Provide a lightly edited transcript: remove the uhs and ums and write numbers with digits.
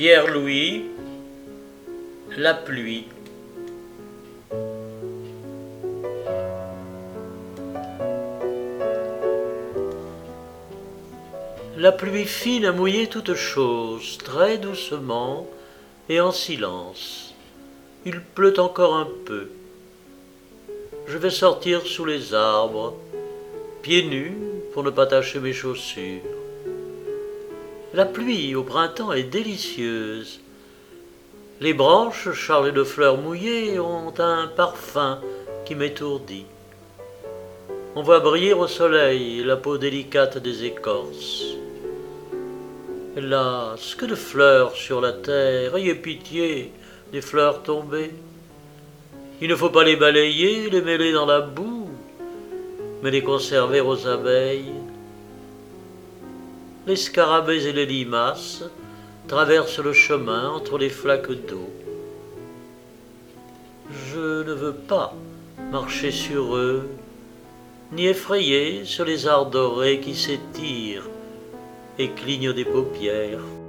Pierre-Louis, la pluie. La pluie fine a mouillé toutes choses, très doucement et en silence. Il pleut encore un peu. Je vais sortir sous les arbres, pieds nus pour ne pas tacher mes chaussures. La pluie au printemps est délicieuse. Les branches chargées de fleurs mouillées ont un parfum qui m'étourdit. On voit briller au soleil la peau délicate des écorces. Hélas, que de fleurs sur la terre, ayez pitié des fleurs tombées. Il ne faut pas les balayer, les mêler dans la boue, mais les conserver aux abeilles. Les scarabées et les limaces traversent le chemin entre les flaques d'eau. Je ne veux pas marcher sur eux, ni effrayer sur les arts dorés qui s'étirent et clignent des paupières.